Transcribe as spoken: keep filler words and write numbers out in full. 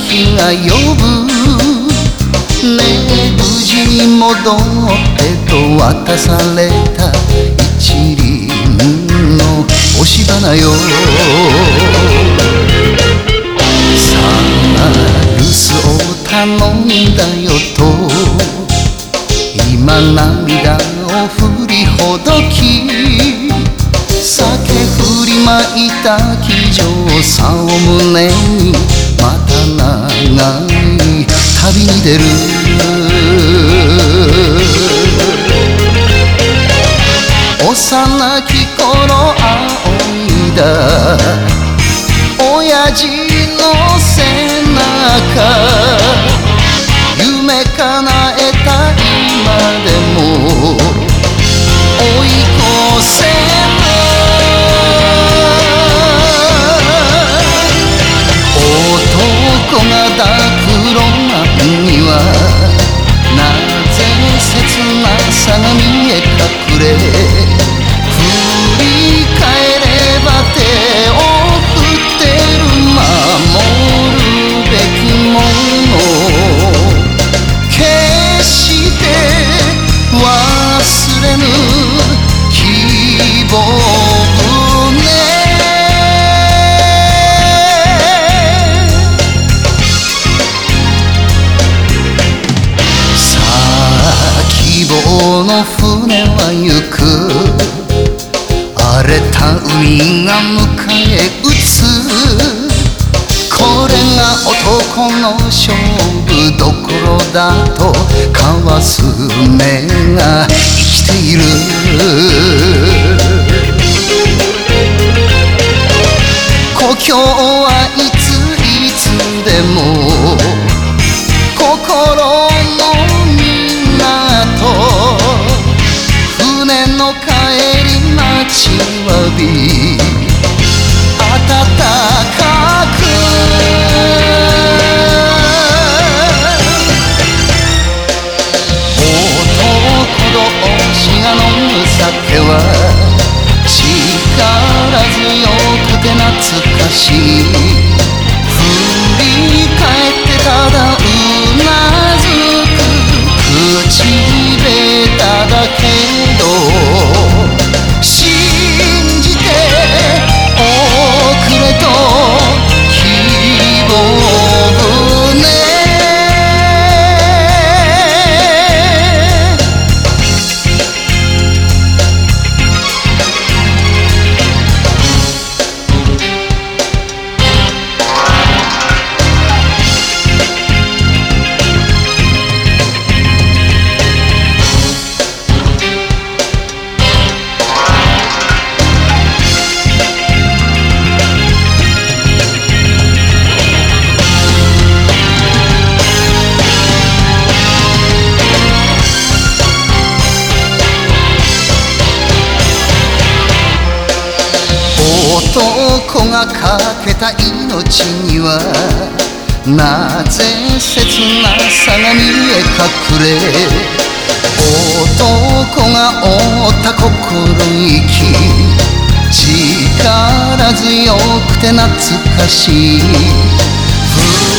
日が呼ぶ。ねえ無事に戻ってと渡された一輪の押し花よ。さあ留守を頼んだよと今涙を振りほどき酒振りまいた気丈さを胸にまた長い旅に出る。幼き頃仰いだ親父の背中夢叶えた今でも追い越せない男が抱くロマンにはなぜ切なさが見え隠れ振り返れば手を振ってる守るべきもの決して忘れぬ希望ね。さあ希望の船は行く。荒れた海が迎え撃つ。これが男の勝負どころだと交わす目が生きている。故郷はいついつでも心の港船の帰り待ちわび暖かく男同士が飲む酒は力強くて懐かしい。振り返ってただうなずく口下手だけど信じておくれと希望ね。男がかけた命にはなぜ切なさが見え隠れ男が負った心意気力強くて懐かしい。